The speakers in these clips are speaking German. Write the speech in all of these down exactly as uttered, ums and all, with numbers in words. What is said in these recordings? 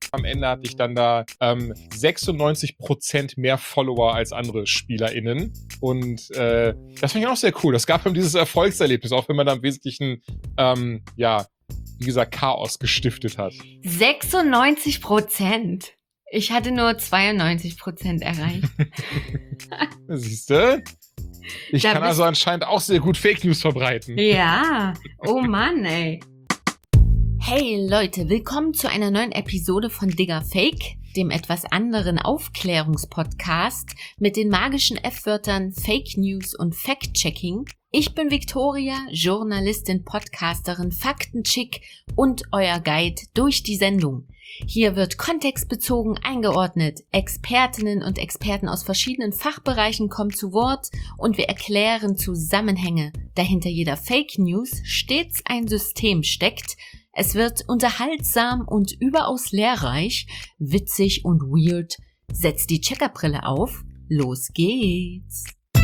Am Ende hatte ich dann da ähm, sechsundneunzig Prozent mehr Follower als andere SpielerInnen. Und äh, das fand ich auch sehr cool. Das gab ihm dieses Erfolgserlebnis, auch wenn man da im Wesentlichen, ähm, ja, wie gesagt, Chaos gestiftet hat. sechsundneunzig Prozent? Ich hatte nur zweiundneunzig Prozent erreicht. Siehst du? Ich Da kann bist- also anscheinend auch sehr gut Fake News verbreiten. Ja, oh Mann, ey. Hey Leute, willkommen zu einer neuen Episode von Digger Fake, dem etwas anderen Aufklärungspodcast mit den magischen F-Wörtern Fake News und Fact-Checking. Ich bin Victoria, Journalistin, Podcasterin, Faktenchick und euer Guide durch die Sendung. Hier wird kontextbezogen eingeordnet, Expertinnen und Experten aus verschiedenen Fachbereichen kommen zu Wort und wir erklären Zusammenhänge. Da hinter jeder Fake News stets ein System steckt. Es wird unterhaltsam und überaus lehrreich, witzig und weird. Setzt die Checkerbrille auf, los geht's!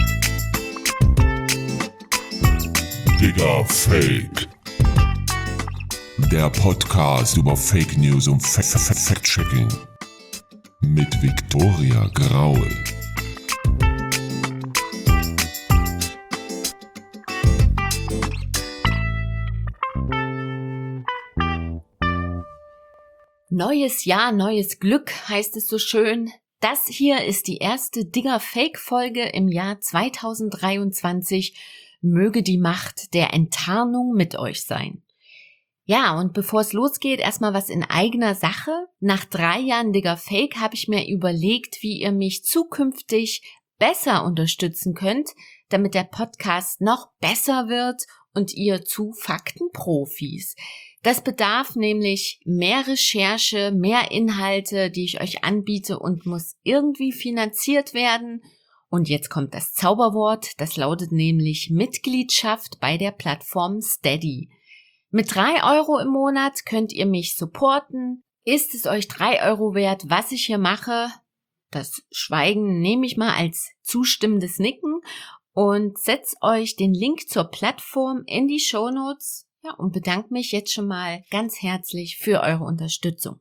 Digger Fake. Der Podcast über Fake News und Fact-Checking. Mit Victoria Graul. Neues Jahr, neues Glück, heißt es so schön. Das hier ist die erste Digger Fake Folge im Jahr zweitausenddreiundzwanzig. Möge die Macht der Enttarnung mit euch sein. Ja, und bevor es losgeht, erstmal was in eigener Sache. Nach drei Jahren Digger Fake habe ich mir überlegt, wie ihr mich zukünftig besser unterstützen könnt, damit der Podcast noch besser wird und ihr zu Faktenprofis. Das bedarf nämlich mehr Recherche, mehr Inhalte, die ich euch anbiete und muss irgendwie finanziert werden. Und jetzt kommt das Zauberwort, das lautet nämlich Mitgliedschaft bei der Plattform Steady. Mit drei Euro im Monat könnt ihr mich supporten. Ist es euch drei Euro wert, was ich hier mache? Das Schweigen nehme ich mal als zustimmendes Nicken und setzt euch den Link zur Plattform in die Shownotes. Ja, und bedanke mich jetzt schon mal ganz herzlich für eure Unterstützung.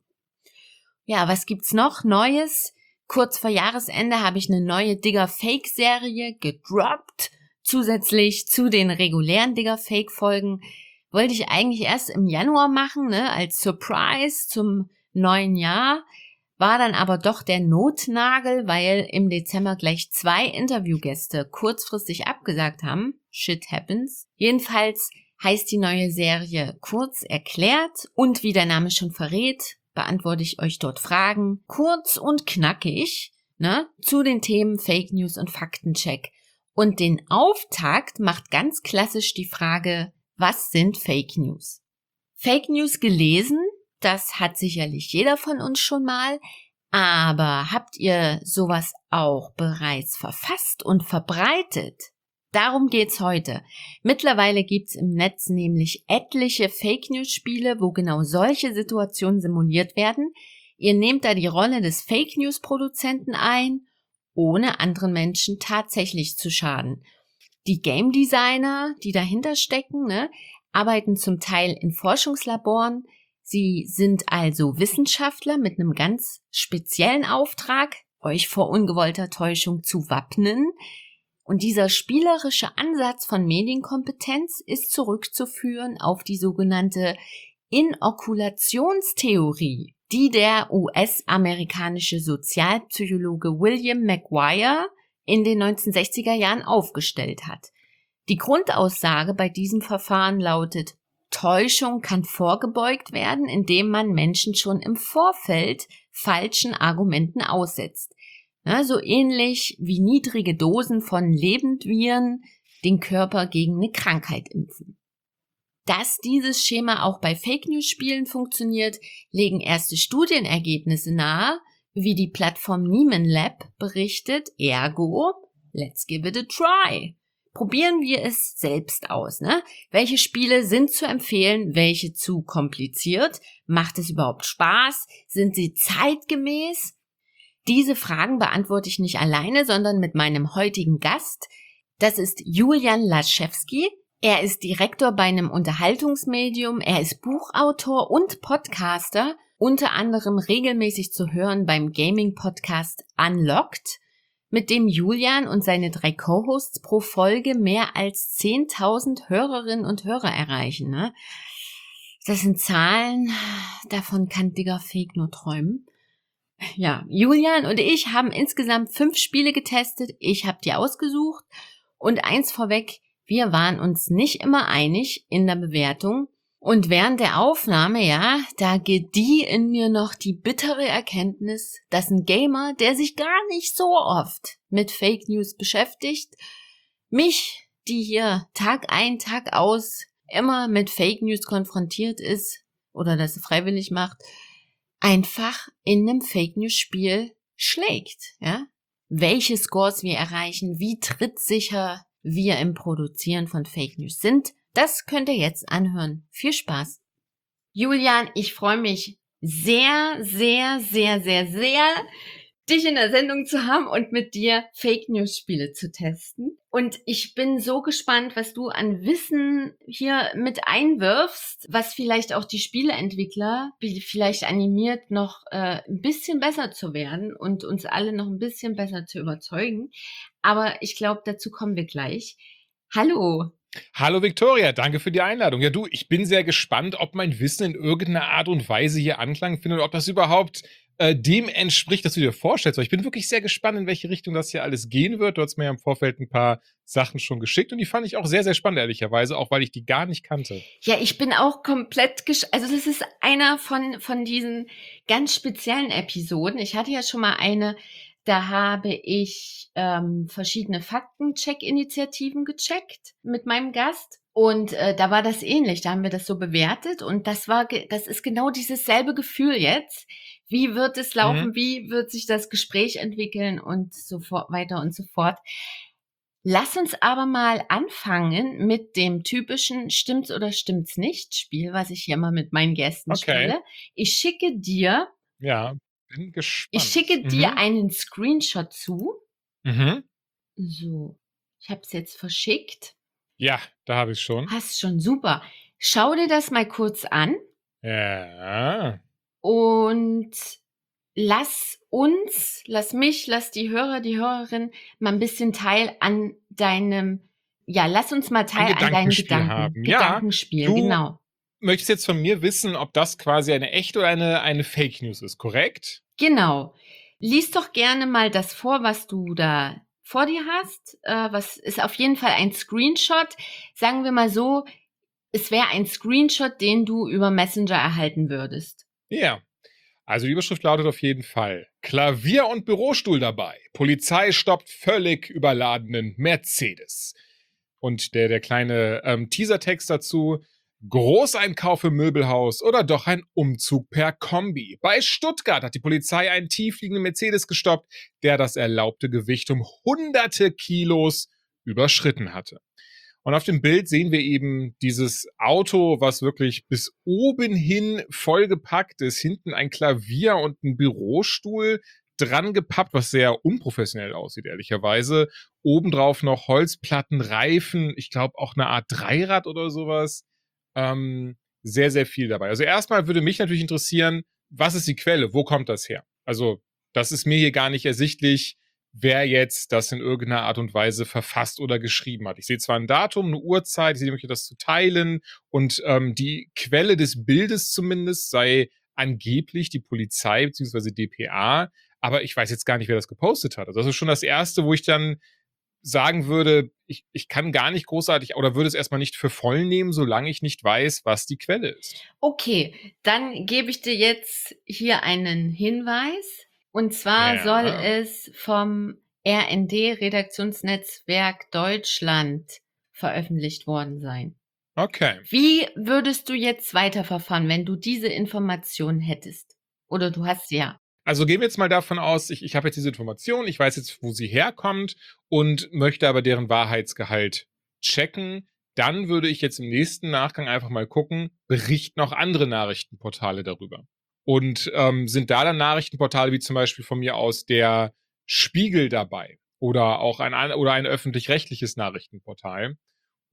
Ja, was gibt's noch Neues? Kurz vor Jahresende habe ich eine neue Digger Fake Serie gedroppt. Zusätzlich zu den regulären Digger Fake Folgen wollte ich eigentlich erst im Januar machen, ne, als Surprise zum neuen Jahr. War dann aber doch der Notnagel, weil im Dezember gleich zwei Interviewgäste kurzfristig abgesagt haben. Shit happens. Jedenfalls heißt die neue Serie Kurz erklärt und wie der Name schon verrät, beantworte ich euch dort Fragen, kurz und knackig, ne, zu den Themen Fake News und Faktencheck. Und den Auftakt macht ganz klassisch die Frage, was sind Fake News? Fake News gelesen, das hat sicherlich jeder von uns schon mal, aber habt ihr sowas auch bereits verfasst und verbreitet? Darum geht's heute. Mittlerweile gibt's im Netz nämlich etliche Fake-News-Spiele, wo genau solche Situationen simuliert werden. Ihr nehmt da die Rolle des Fake-News-Produzenten ein, ohne anderen Menschen tatsächlich zu schaden. Die Game-Designer, die dahinter stecken, ne, arbeiten zum Teil in Forschungslaboren. Sie sind also Wissenschaftler mit einem ganz speziellen Auftrag, euch vor ungewollter Täuschung zu wappnen. Und dieser spielerische Ansatz von Medienkompetenz ist zurückzuführen auf die sogenannte Inokulationstheorie, die der U S-amerikanische Sozialpsychologe William McGuire in den neunzehnhundertsechziger Jahren aufgestellt hat. Die Grundaussage bei diesem Verfahren lautet: Täuschung kann vorgebeugt werden, indem man Menschen schon im Vorfeld falschen Argumenten aussetzt. Ja, so ähnlich wie niedrige Dosen von Lebendviren den Körper gegen eine Krankheit impfen. Dass dieses Schema auch bei Fake-News-Spielen funktioniert, legen erste Studienergebnisse nahe, wie die Plattform Nieman Lab berichtet, ergo, let's give it a try. Probieren wir es selbst aus, ne? Welche Spiele sind zu empfehlen, welche zu kompliziert? Macht es überhaupt Spaß? Sind sie zeitgemäß? Diese Fragen beantworte ich nicht alleine, sondern mit meinem heutigen Gast. Das ist Julian Laschewski. Er ist Direktor bei einem Unterhaltungsmedium, er ist Buchautor und Podcaster unter anderem regelmäßig zu hören beim Gaming-Podcast Unlocked, mit dem Julian und seine drei Co-Hosts pro Folge mehr als zehntausend Hörerinnen und Hörer erreichen. Ne? Das sind Zahlen, davon kann Digger Fake nur träumen. Ja, Julian und ich haben insgesamt fünf Spiele getestet. Ich habe die ausgesucht. Und eins vorweg, wir waren uns nicht immer einig in der Bewertung. Und während der Aufnahme, ja, da gedieh in mir noch die bittere Erkenntnis, dass ein Gamer, der sich gar nicht so oft mit Fake News beschäftigt, mich, die hier Tag ein, Tag aus immer mit Fake News konfrontiert ist oder das freiwillig macht, einfach in einem Fake News Spiel schlägt, ja? Welche Scores wir erreichen, wie trittsicher wir im Produzieren von Fake News sind, das könnt ihr jetzt anhören. Viel Spaß. Julian, ich freue mich sehr, sehr, sehr, sehr, sehr, dich in der Sendung zu haben und mit dir Fake News Spiele zu testen. Und ich bin so gespannt, was du an Wissen hier mit einwirfst, was vielleicht auch die Spieleentwickler vielleicht animiert, noch äh, ein bisschen besser zu werden und uns alle noch ein bisschen besser zu überzeugen. Aber ich glaube, dazu kommen wir gleich. Hallo. Hallo Victoria, danke für die Einladung. Ja du, ich bin sehr gespannt, ob mein Wissen in irgendeiner Art und Weise hier Anklang findet und ob das überhaupt äh, dem entspricht, was du dir vorstellst. Weil ich bin wirklich sehr gespannt, in welche Richtung das hier alles gehen wird. Du hast mir ja im Vorfeld ein paar Sachen schon geschickt und die fand ich auch sehr, sehr spannend, ehrlicherweise, auch weil ich die gar nicht kannte. Ja, ich bin auch komplett gesch- also das ist einer von, von diesen ganz speziellen Episoden. Ich hatte ja schon mal eine, da habe ich ähm, verschiedene Faktencheck-Initiativen gecheckt mit meinem Gast. Und äh, da war das ähnlich. Da haben wir das so bewertet. Und das war, ge- das ist genau dieses selbe Gefühl jetzt. Wie wird es laufen? Mhm. Wie wird sich das Gespräch entwickeln? Und so fort, weiter und so fort. Lass uns aber mal anfangen mit dem typischen Stimmt's oder stimmt's nicht Spiel, was ich hier mal mit meinen Gästen Okay. spiele. Ich schicke dir Ja, bin gespannt. Ich schicke dir Mhm. einen Screenshot zu. Mhm. So, ich habe es jetzt verschickt. Ja, da habe ich schon. Hast schon, super. Schau dir das mal kurz an Ja. und lass uns, lass mich, lass die Hörer, die Hörerin mal ein bisschen Teil an deinem, ja, lass uns mal Teil Ein an deinen Gedankenspiel Gedanken, haben. Ja, Gedankenspiel, du genau. möchtest jetzt von mir wissen, ob das quasi eine echte oder eine, eine Fake News ist, korrekt? Genau. Lies doch gerne mal das vor, was du da vor dir hast. Äh, was ist auf jeden Fall ein Screenshot. Sagen wir mal so, es wäre ein Screenshot, den du über Messenger erhalten würdest. Ja. Also die Überschrift lautet auf jeden Fall: Klavier und Bürostuhl dabei. Polizei stoppt völlig überladenen Mercedes. Und der, der kleine ähm, Teasertext dazu: Großeinkauf im Möbelhaus oder doch ein Umzug per Kombi. Bei Stuttgart hat die Polizei einen tiefliegenden Mercedes gestoppt, der das erlaubte Gewicht um hunderte Kilos überschritten hatte. Und auf dem Bild sehen wir eben dieses Auto, was wirklich bis oben hin vollgepackt ist. Hinten ein Klavier und ein Bürostuhl dran gepappt, was sehr unprofessionell aussieht, ehrlicherweise. Obendrauf noch Holzplatten, Reifen, ich glaube auch eine Art Dreirad oder sowas. Ähm, sehr, sehr viel dabei. Also erstmal würde mich natürlich interessieren, was ist die Quelle? Wo kommt das her? Also das ist mir hier gar nicht ersichtlich, wer jetzt das in irgendeiner Art und Weise verfasst oder geschrieben hat. Ich sehe zwar ein Datum, eine Uhrzeit, ich sehe möchte das zu teilen und ähm, die Quelle des Bildes zumindest sei angeblich die Polizei bzw. D P A, aber ich weiß jetzt gar nicht, wer das gepostet hat. Also das ist schon das Erste, wo ich dann sagen würde, ich, ich kann gar nicht großartig oder würde es erstmal nicht für voll nehmen, solange ich nicht weiß, was die Quelle ist. Okay, dann gebe ich dir jetzt hier einen Hinweis. Und zwar Ja. soll es vom R N D-Redaktionsnetzwerk Deutschland veröffentlicht worden sein. Okay. Wie würdest du jetzt weiterverfahren, wenn du diese Information hättest? Oder du hast sie ja. Also gehen wir jetzt mal davon aus, ich, ich habe jetzt diese Information, ich weiß jetzt, wo sie herkommt und möchte aber deren Wahrheitsgehalt checken. Dann würde ich jetzt im nächsten Nachgang einfach mal gucken, berichten auch andere Nachrichtenportale darüber. Und ähm, sind da dann Nachrichtenportale wie zum Beispiel von mir aus der Spiegel dabei oder auch ein, oder ein öffentlich-rechtliches Nachrichtenportal.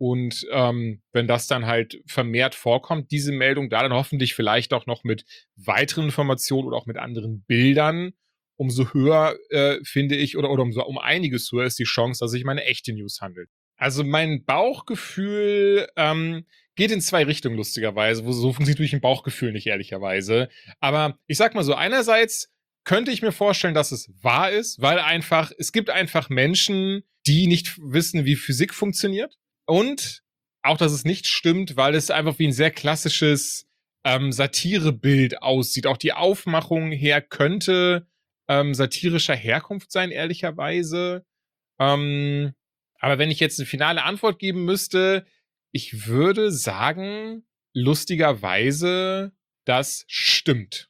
Und ähm, wenn das dann halt vermehrt vorkommt, diese Meldung, da dann hoffentlich vielleicht auch noch mit weiteren Informationen oder auch mit anderen Bildern, umso höher, äh, finde ich, oder, oder umso um einiges höher ist die Chance, dass sich um eine echte News handelt. Also mein Bauchgefühl ähm, geht in zwei Richtungen, lustigerweise. Wo, so funktioniert durch ein Bauchgefühl nicht, ehrlicherweise. Aber ich sag mal so, einerseits könnte ich mir vorstellen, dass es wahr ist, weil einfach, es gibt einfach Menschen, die nicht wissen, wie Physik funktioniert. Und auch, dass es nicht stimmt, weil es einfach wie ein sehr klassisches ähm, Satirebild aussieht. Auch die Aufmachung her könnte ähm, satirischer Herkunft sein, ehrlicherweise. Ähm, aber wenn ich jetzt eine finale Antwort geben müsste, ich würde sagen, lustigerweise, das stimmt.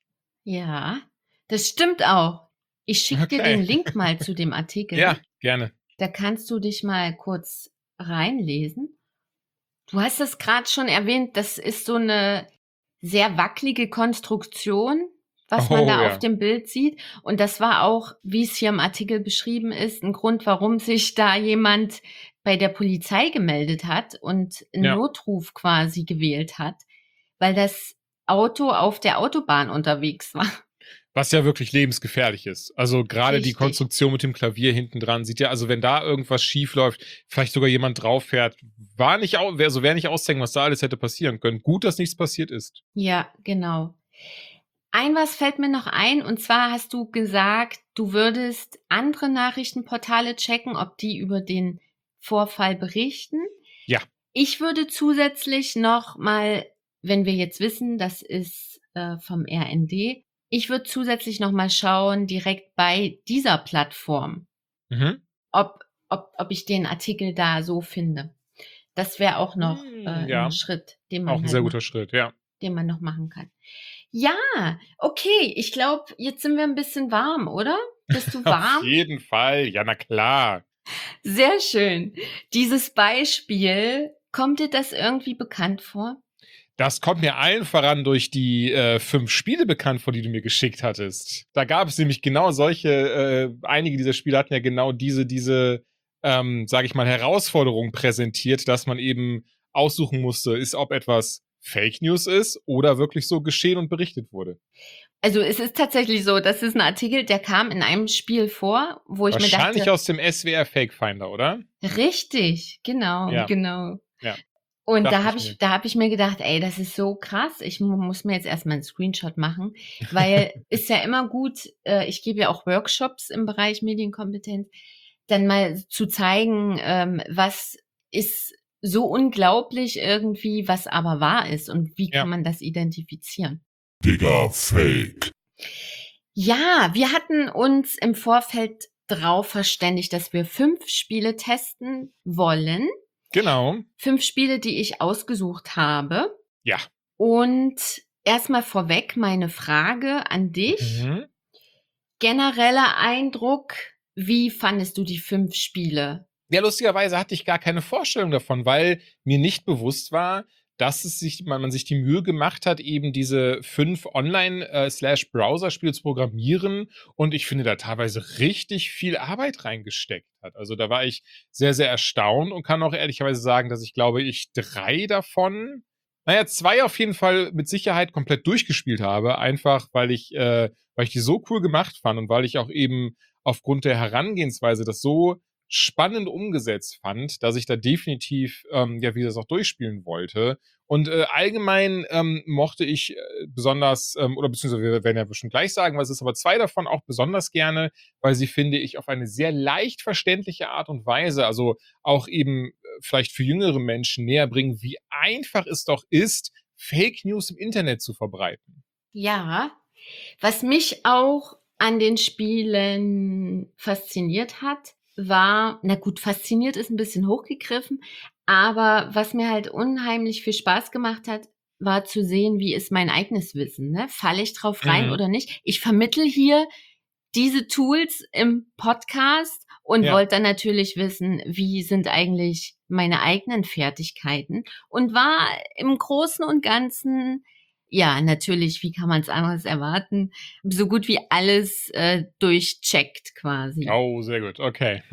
Ja, das stimmt auch. Ich schicke dir Okay. den Link mal zu dem Artikel. Ja, gerne. Da kannst du dich mal kurz reinlesen. Du hast es gerade schon erwähnt, das ist so eine sehr wackelige Konstruktion, was man Oh, da ja. auf dem Bild sieht. Und das war auch, wie es hier im Artikel beschrieben ist, ein Grund, warum sich da jemand bei der Polizei gemeldet hat und einen Ja. Notruf quasi gewählt hat, weil das Auto auf der Autobahn unterwegs war. Was ja wirklich lebensgefährlich ist. Also gerade die Richtig. Konstruktion mit dem Klavier hinten dran sieht ja, also wenn da irgendwas schief läuft, vielleicht sogar jemand drauf fährt, war nicht, au- wär, so wäre nicht ausdenken, was da alles hätte passieren können. Gut, dass nichts passiert ist. Ja, genau. Ein was fällt mir noch ein, und zwar hast du gesagt, du würdest andere Nachrichtenportale checken, ob die über den Vorfall berichten. Ja. Ich würde zusätzlich noch mal, wenn wir jetzt wissen, das ist äh, vom R N D, ich würde zusätzlich noch mal schauen, direkt bei dieser Plattform, Mhm. ob, ob, ob ich den Artikel da so finde. Das wäre auch noch Hm, äh, ja. ein Schritt, den man Auch ein halt sehr noch, guter Schritt, ja. den man noch machen kann. Ja, okay, ich glaube, jetzt sind wir ein bisschen warm, oder? Bist du Auf warm? jeden Fall, ja, na klar. Sehr schön. Dieses Beispiel, kommt dir das irgendwie bekannt vor? Das kommt mir allen voran durch die äh, fünf Spiele bekannt vor, die du mir geschickt hattest. Da gab es nämlich genau solche, äh, einige dieser Spiele hatten ja genau diese, diese, ähm, sag ich mal, Herausforderung präsentiert, dass man eben aussuchen musste, ist, ob etwas Fake News ist oder wirklich so geschehen und berichtet wurde. Also es ist tatsächlich so, das ist ein Artikel, der kam in einem Spiel vor, wo ich mir Wahrscheinlich dachte, aus dem S W R Fake Finder, oder? richtig, genau, Ja. genau. Ja. Und Dachte da habe ich ich, mir. da habe ich mir gedacht, ey, das ist so krass. Ich mu- muss mir jetzt erstmal einen Screenshot machen, weil ist ja immer gut, äh, ich gebe ja auch Workshops im Bereich Medienkompetenz, dann mal zu zeigen, ähm, was ist so unglaublich irgendwie, was aber wahr ist und wie Ja. kann man das identifizieren. Digga, Fake. Ja, wir hatten uns im Vorfeld drauf verständigt, dass wir fünf Spiele testen wollen. Genau. Fünf Spiele, die ich ausgesucht habe. Ja. Und erstmal vorweg meine Frage an dich. Mhm. Genereller Eindruck, wie fandest du die fünf Spiele? Ja, lustigerweise hatte ich gar keine Vorstellung davon, weil mir nicht bewusst war, dass es sich, man, man sich die Mühe gemacht hat, eben diese fünf Online-Slash-Browser-Spiele zu programmieren und ich finde, da teilweise richtig viel Arbeit reingesteckt hat. Also da war ich sehr, sehr erstaunt und kann auch ehrlicherweise sagen, dass ich glaube, ich drei davon, naja, zwei auf jeden Fall mit Sicherheit komplett durchgespielt habe, einfach weil ich, äh, weil ich die so cool gemacht fand und weil ich auch eben aufgrund der Herangehensweise das so spannend umgesetzt fand, dass ich da definitiv, ähm, ja, wie das auch durchspielen wollte. Und äh, allgemein ähm, mochte ich äh, besonders, ähm, oder beziehungsweise wir werden ja bestimmt gleich sagen, was ist, aber zwei davon auch besonders gerne, weil sie, finde ich, auf eine sehr leicht verständliche Art und Weise, also auch eben äh, vielleicht für jüngere Menschen näher bringen, wie einfach es doch ist, Fake News im Internet zu verbreiten. Ja, was mich auch an den Spielen fasziniert hat, war, na gut, fasziniert ist ein bisschen hochgegriffen, aber was mir halt unheimlich viel Spaß gemacht hat, war zu sehen, wie ist mein eigenes Wissen, ne? Falle ich drauf rein Mhm. oder nicht? Ich vermittel hier diese Tools im Podcast und Ja. wollte dann natürlich wissen, wie sind eigentlich meine eigenen Fertigkeiten und war im Großen und Ganzen ja, natürlich, wie kann man es anderes erwarten, so gut wie alles äh, durchcheckt quasi. Oh, sehr gut, okay.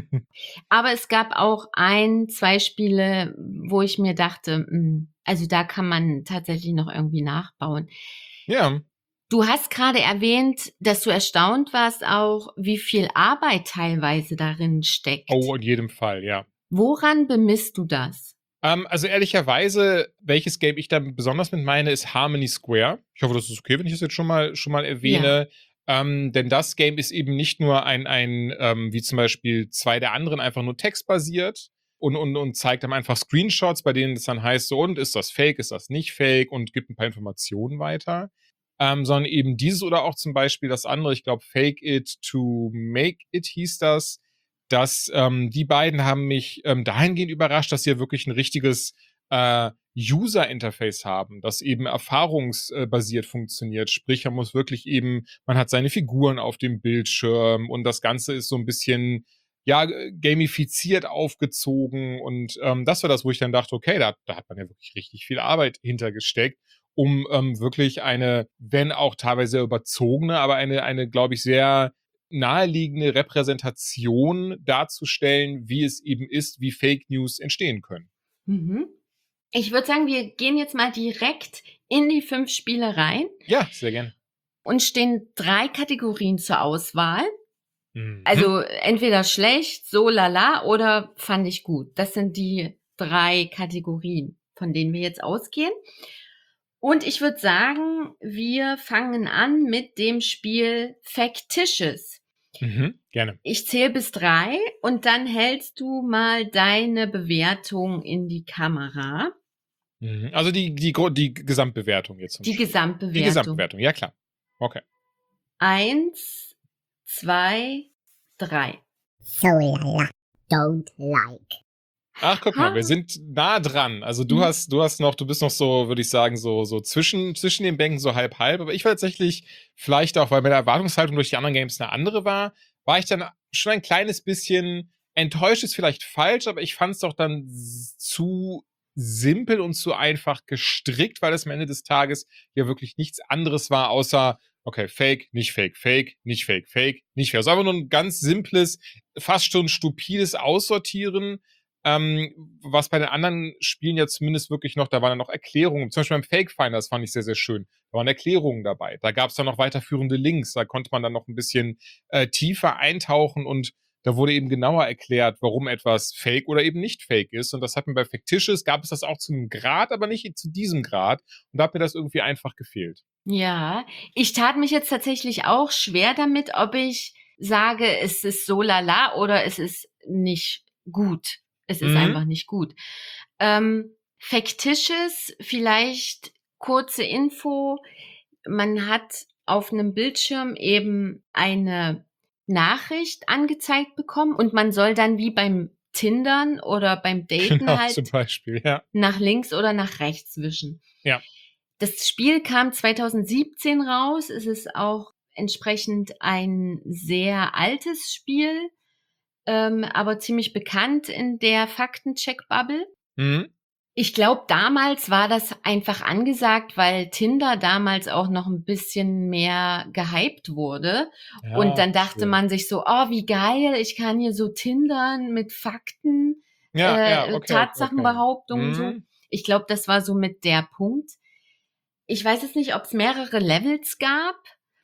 Aber es gab auch ein, zwei Spiele, wo ich mir dachte, mh, also da kann man tatsächlich noch irgendwie nachbauen. Ja. Du hast gerade erwähnt, dass du erstaunt warst auch, wie viel Arbeit teilweise darin steckt. Oh, in jedem Fall, ja. Woran bemisst du das? Ähm, also ehrlicherweise, welches Game ich da besonders mit meine, ist Harmony Square. Ich hoffe, das ist okay, wenn ich das jetzt schon mal, schon mal erwähne. Ja. Ähm, denn das Game ist eben nicht nur ein, ein ähm, wie zum Beispiel zwei der anderen, einfach nur textbasiert und, und, und zeigt dann einfach Screenshots, bei denen es dann heißt, so, und ist das fake, ist das nicht fake, und gibt ein paar Informationen weiter. Ähm, sondern eben dieses oder auch zum Beispiel das andere, ich glaube, Fake It to Make It hieß das. Dass ähm, die beiden haben mich ähm, dahingehend überrascht, dass sie ja wirklich ein richtiges äh, User-Interface haben, das eben erfahrungsbasiert funktioniert. Sprich, man muss wirklich eben, man hat seine Figuren auf dem Bildschirm und das Ganze ist so ein bisschen, ja, gamifiziert aufgezogen. Und ähm, das war das, wo ich dann dachte, okay, da, da hat man ja wirklich richtig viel Arbeit hintergesteckt, um ähm, wirklich eine, wenn auch teilweise überzogene, aber eine, eine, glaube ich, sehr naheliegende Repräsentation darzustellen, wie es eben ist, wie Fake News entstehen können. Mhm. Ich würde sagen, wir gehen jetzt mal direkt in die fünf Spiele rein. Ja, sehr gerne. Und stehen drei Kategorien zur Auswahl. Mhm. Also entweder schlecht, so lala oder fand ich gut. Das sind die drei Kategorien, von denen wir jetzt ausgehen. Und ich würde sagen, wir fangen an mit dem Spiel Factitious. Mhm, gerne. Ich zähle bis drei und dann hältst du mal deine Bewertung in die Kamera. Mhm. Also die, die, die Gesamtbewertung jetzt. Zum Die Spiel. Gesamtbewertung. Die Gesamtbewertung, ja klar. Okay. Eins, zwei, drei. So lala. Don't like. Ach, guck mal, wir sind nah dran. Also du Mhm. hast, du hast noch, du bist noch so, würde ich sagen, so, so zwischen, zwischen den Bänken so halb halb. Aber ich war tatsächlich, vielleicht auch, weil meine Erwartungshaltung durch die anderen Games eine andere war, war ich dann schon ein kleines bisschen enttäuscht, ist vielleicht falsch, aber ich fand es doch dann zu simpel und zu einfach gestrickt, weil es am Ende des Tages ja wirklich nichts anderes war, außer, okay, Fake, nicht Fake, Fake, nicht Fake, Fake, nicht Fake. Also einfach nur ein ganz simples, fast schon stupides Aussortieren. Ähm, was bei den anderen Spielen ja zumindest wirklich noch, da waren dann noch Erklärungen, zum Beispiel beim Fake Finder, das fand ich sehr, sehr schön. Da waren Erklärungen dabei. Da gab es dann noch weiterführende Links, da konnte man dann noch ein bisschen äh, tiefer eintauchen und da wurde eben genauer erklärt, warum etwas fake oder eben nicht fake ist. Und das hat mir bei Factitious, gab es das auch zu einem Grad, aber nicht zu diesem Grad. Und da hat mir das irgendwie einfach gefehlt. Ja, ich tat mich jetzt tatsächlich auch schwer damit, ob ich sage, es ist so lala oder es ist nicht gut. Es ist Mhm. einfach nicht gut. Ähm, Factitious, vielleicht kurze Info. Man hat auf einem Bildschirm eben eine Nachricht angezeigt bekommen und man soll dann wie beim Tindern oder beim Daten Genau, halt zum Beispiel, ja. nach links oder nach rechts wischen. Ja. Das Spiel kam zwanzig siebzehn raus. Es ist auch entsprechend ein sehr altes Spiel, ähm, aber ziemlich bekannt in der Faktencheck-Bubble. Mhm. Ich glaube, damals war das einfach angesagt, weil Tinder damals auch noch ein bisschen mehr gehypt wurde. Ja, Und dann dachte schön. man sich so, oh, wie geil, ich kann hier so tindern mit Fakten, Ja, äh, ja, okay, Tatsachenbehauptungen okay. so. Mhm. Ich glaube, das war so mit der Punkt. Ich weiß jetzt nicht, ob es mehrere Levels gab,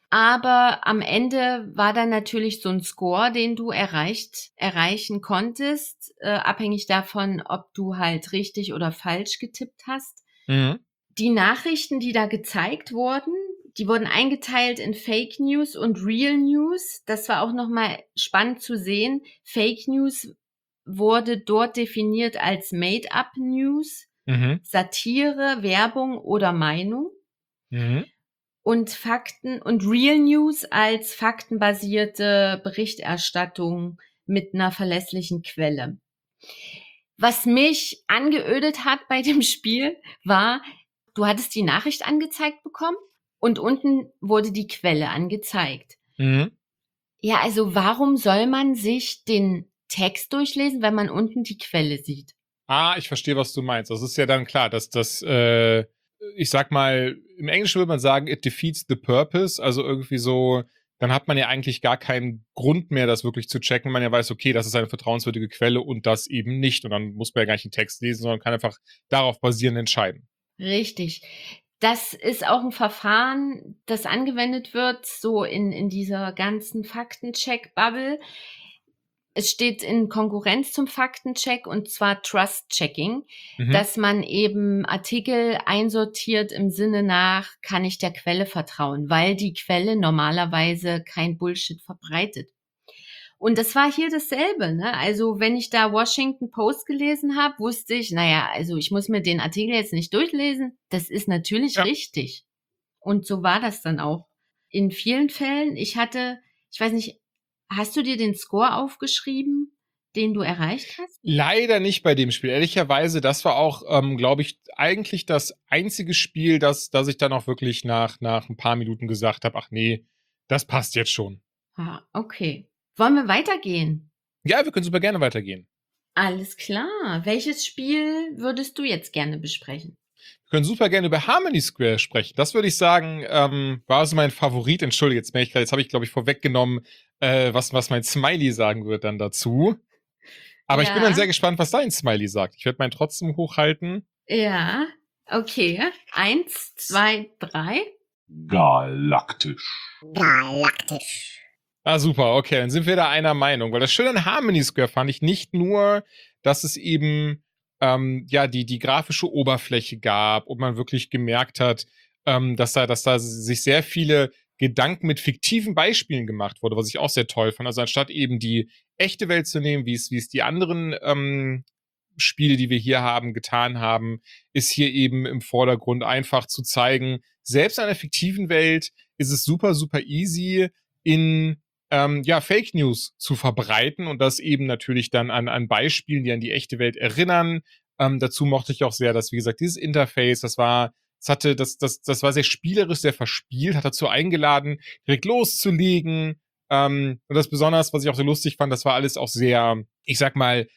aber am Ende war dann natürlich so ein Score, den du erreicht, erreichen konntest, äh, abhängig davon, ob du halt richtig oder falsch getippt hast. Mhm. Die Nachrichten, die da gezeigt wurden, die wurden eingeteilt in Fake News und Real News. Das war auch nochmal spannend zu sehen. Fake News wurde dort definiert als Made-up News, Mhm. Satire, Werbung oder Meinung. Mhm. Und Fakten und Real News als faktenbasierte Berichterstattung mit einer verlässlichen Quelle. Was mich angeödet hat bei dem Spiel war, du hattest die Nachricht angezeigt bekommen und unten wurde die Quelle angezeigt. Mhm. Ja, also warum soll man sich den Text durchlesen, wenn man unten die Quelle sieht? Ah, ich verstehe, was du meinst. Das ist ja dann klar, dass das, äh, ich sag mal, im Englischen würde man sagen, it defeats the purpose. Also irgendwie so, dann hat man ja eigentlich gar keinen Grund mehr, das wirklich zu checken. Man ja weiß, okay, das ist eine vertrauenswürdige Quelle und das eben nicht. Und dann muss man ja gar nicht den Text lesen, sondern kann einfach darauf basierend entscheiden. Richtig. Das ist auch ein Verfahren, das angewendet wird, so in, in dieser ganzen Faktencheck-Bubble. Es steht in Konkurrenz zum Faktencheck, und zwar Trust-Checking, Mhm. dass man eben Artikel einsortiert im Sinne nach, kann ich der Quelle vertrauen, weil die Quelle normalerweise kein Bullshit verbreitet. Und das war hier dasselbe, ne? Also wenn ich da Washington Post gelesen habe, wusste ich, naja, also ich muss mir den Artikel jetzt nicht durchlesen. Das ist natürlich Ja. richtig. Und so war das dann auch. In vielen Fällen, ich hatte, ich weiß nicht, hast du dir den Score aufgeschrieben, den du erreicht hast? Leider nicht bei dem Spiel. Ehrlicherweise, das war auch, ähm, glaube ich, eigentlich das einzige Spiel, das, das ich dann auch wirklich nach, nach ein paar Minuten gesagt habe, ach nee, das passt jetzt schon. Ah, okay. Wollen wir weitergehen? Ja, wir können super gerne weitergehen. Alles klar. Welches Spiel würdest du jetzt gerne besprechen? Wir können super gerne über Harmony Square sprechen. Das würde ich sagen, ähm, war also mein Favorit. Entschuldige, jetzt merke ich gerade, jetzt habe ich, glaube ich, vorweggenommen, äh, was, was mein Smiley sagen wird dann dazu. Aber ich bin Ja. dann sehr gespannt, was dein Smiley sagt. Ich werde meinen trotzdem hochhalten. Ja, okay. Eins, zwei, drei. Galaktisch. Galaktisch. Ah, super, okay, dann sind wir da einer Meinung. Weil das Schöne an Harmony Square fand ich nicht nur, dass es eben ähm, ja die, die grafische Oberfläche gab und man wirklich gemerkt hat, ähm, dass da, dass da sich sehr viele Gedanken mit fiktiven Beispielen gemacht wurde, was ich auch sehr toll fand. Also anstatt eben die echte Welt zu nehmen, wie es, wie es die anderen ähm, Spiele, die wir hier haben, getan haben, ist hier eben im Vordergrund einfach zu zeigen, selbst in einer fiktiven Welt ist es super, super easy, in ähm, ja, Fake News zu verbreiten und das eben natürlich dann an, an Beispielen, die an die echte Welt erinnern. Ähm, dazu mochte ich auch sehr, dass, wie gesagt, dieses Interface, das war, das hatte, das, das, das war sehr spielerisch, sehr verspielt, hat dazu eingeladen, direkt loszulegen. Ähm, und das besonders, was ich auch so lustig fand, das war alles auch sehr, ich sag mal,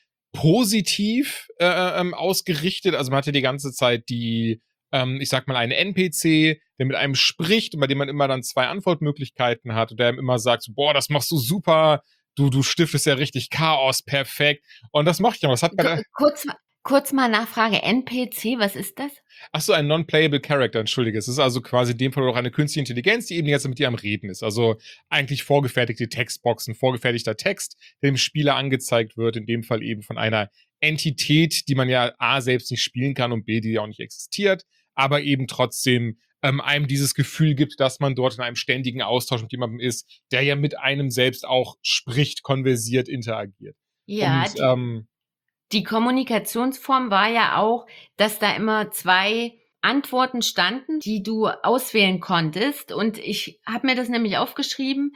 positiv äh, ähm, ausgerichtet. Also man hatte die ganze Zeit die, ähm, ich sag mal, einen N P C, der mit einem spricht und bei dem man immer dann zwei Antwortmöglichkeiten hat und der ihm immer sagt, so, boah, das machst du super, du, du stiftest ja richtig Chaos, perfekt. Und das mochte ich auch. Das hat bei der, Kurz, kurz mal Nachfrage. N P C, was ist das? ach so, ein non-playable Character, entschuldige. Es ist also quasi in dem Fall auch eine künstliche Intelligenz, die eben jetzt mit dir am Reden ist. Also eigentlich vorgefertigte Textboxen, vorgefertigter Text, der dem Spieler angezeigt wird, in dem Fall eben von einer Entität, die man ja A, selbst nicht spielen kann und B, die ja auch nicht existiert, aber eben trotzdem ähm, einem dieses Gefühl gibt, dass man dort in einem ständigen Austausch mit jemandem ist, der ja mit einem selbst auch spricht, konversiert, interagiert. Ja, und die, ähm, die Kommunikationsform war ja auch, dass da immer zwei Antworten standen, die du auswählen konntest. Und ich habe mir das nämlich aufgeschrieben.